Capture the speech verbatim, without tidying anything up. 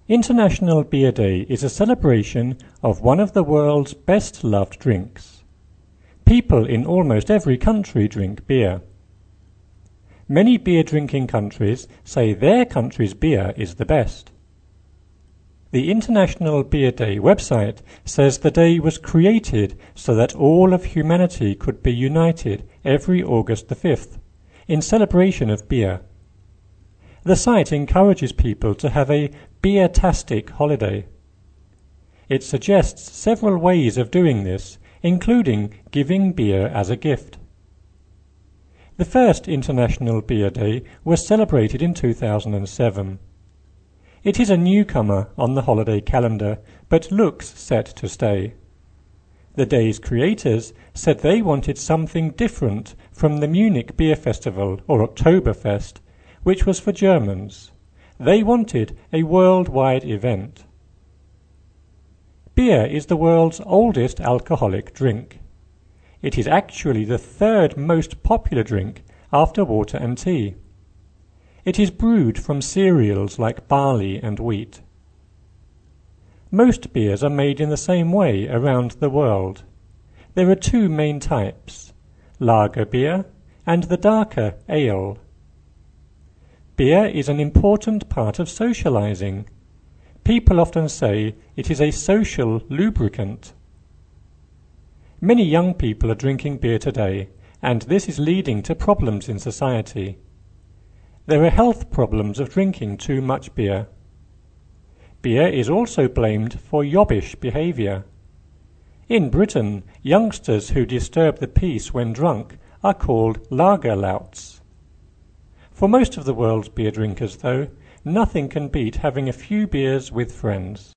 International Beer Day is a celebration of one of the world's best-loved drinks. People in almost every country drink beer. Many beer-drinking countries say their country's beer is the best. The International Beer Day website says the day was created so that all of humanity could be united every August the fifth, in celebration of beer. The site encourages people to have a beer-tastic holiday. It suggests several ways of doing this, including giving beer as a gift. The first International Beer Day was celebrated in two thousand seven. It is a newcomer on the holiday calendar, but looks set to stay. The day's creators said they wanted something different from the Munich Beer Festival, or Oktoberfest, which was for Germans. They wanted a worldwide event. Beer is the world's oldest alcoholic drink. It is actually the third most popular drink after water and tea. It is brewed from cereals like barley and wheat. Most beers are made in the same way around the world. There are two main types, lager beer and the darker ale. Beer is an important part of socializing. People often say it is a social lubricant. Many young people are drinking beer today, and this is leading to problems in society. There are health problems of drinking too much beer. Beer is also blamed for yobbish behavior. In Britain, youngsters who disturb the peace when drunk are called lager louts. For most of the world's beer drinkers, though, nothing can beat having a few beers with friends.